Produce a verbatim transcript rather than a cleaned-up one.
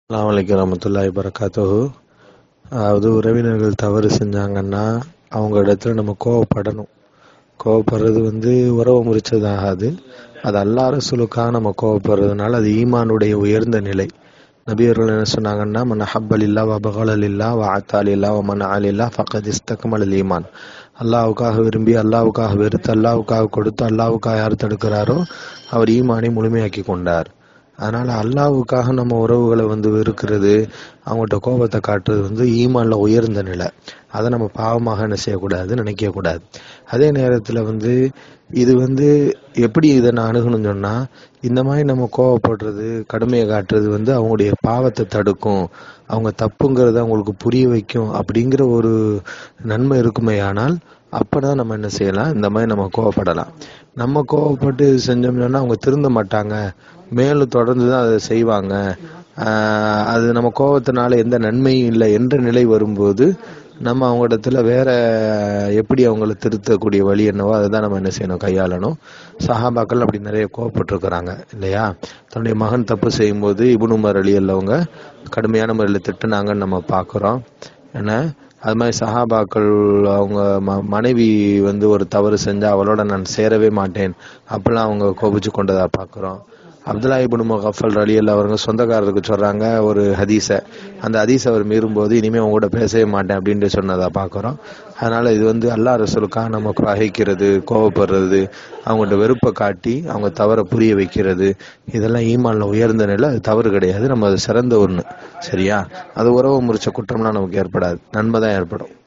அஸ்ஸலாமு அலைக்கும் வரஹ்மத்துல்லாஹி வபரகாத்துஹு. அதாவது உறவினர்கள் தவறு செஞ்சாங்கன்னா அவங்க இடத்துல நம்ம கோவப்படணும். கோவப்படுறது வந்து உறவு முறிச்சதாகாது. அது அல்லாஹ் ரசூலுக்காக நம்ம கோவப்படுறதுனால அது ஈமானுடைய உயர்ந்த நிலை. நபியர்கள் என்ன சொன்னாங்கன்னா, மன் அஹப்பலில்லா வ பகலலில்லா வ அத்தாலில்லா வ மன் ஆலில்லா ஃபக்கத் இஸ்தக்மலல் ஈமான். அல்லாஹ்வுக்காக விரும்பி, அல்லாஹ்வுக்காக வெறுத்து, அல்லாஹ்வுக்காக கொடுத்து, அல்லாஹ்வுக்காக யார் தடுக்கிறாரோ அவர் ஈமானை முழுமையாக்கி கொண்டார். அதனால அல்லாஹ்வுக்காக நம்ம உறவுகளை வந்து வெறுக்கிறது, அவங்கள்ட்ட கோபத்தை காட்டுறது வந்து ஈமான்ல உயர்ந்த நிலை. அதை நம்ம பாவமாக என்ன செய்யக்கூடாது, நினைக்க கூடாது. அதே நேரத்தில் வந்து இது வந்து எப்படி இதை நான் அணுகணும்னு சொன்னா, இந்த மாதிரி நம்ம கோவப்படுறது, கடுமையை காட்டுறது வந்து அவங்களுடைய பாவத்தை தடுக்கும், அவங்க தப்புங்கிறத அவங்களுக்கு புரிய வைக்கும் அப்படிங்கிற ஒரு நன்மை இருக்குமே. ஆனால் அப்பதான் நம்ம என்ன செய்யலாம், இந்த மாதிரி நம்ம கோவப்படலாம். நம்ம கோவப்பட்டு செஞ்சோம்னு சொன்னா அவங்க திருந்த மாட்டாங்க, மேலும் தொடர்ந்து தான் அதை செய்வாங்க. ஆஹ் அது நம்ம கோபத்தினால எந்த நன்மையும் இல்லை என்ற நிலை வரும்போது நம்ம அவங்க இடத்துல வேற எப்படி அவங்கள திருத்தக்கூடிய வழி என்னவோ அதை தான் நம்ம என்ன செய்யணும், கையாளணும். சஹாபாக்கள் அப்படி நிறைய கோவப்பட்டிருக்கிறாங்க இல்லையா. தன்னுடைய மகன் தப்பு செய்யும்போது இப்னு உமர் அலி அல்லவங்க கடுமையான முறையில் திட்டுனாங்கன்னு நம்ம பார்க்குறோம். ஏன்னா அது மாதிரி சஹாபாக்கள் அவங்க ம மனைவி வந்து ஒரு தவறு செஞ்சா அவளோட நான் சேரவே மாட்டேன் அப்பெல்லாம் அவங்க கோபிச்சு கொண்டதா பார்க்குறோம். அப்துல்லா இப்னு முகஃபல் ரலியல்லாஹு அவர்கள் சொந்தக்காரருக்கு சொல்றாங்க ஒரு ஹதீஸை, அந்த ஹதீஸை அவர் மீறும்போது இனிமேல் அவங்க கூட பேசவே மாட்டேன் அப்படின்ட்டு சொன்னதா பார்க்குறோம். அதனால இது வந்து அல்லாஹ் ரசூலுக்காக நம்ம பகைக்கிறது, கோவப்படுறது, அவங்கள்ட்ட வெறுப்பை காட்டி அவங்க தவறை புரிய வைக்கிறது, இதெல்லாம் ஈமான்ல உயர்ந்த நிலை. அது தவறு கிடையாது, நம்ம அது சிறந்த ஒன்று. சரியா? அது உறவு முறிச்ச குற்றம்லாம் நமக்கு ஏற்படாது, நன்மை தான் ஏற்படும்.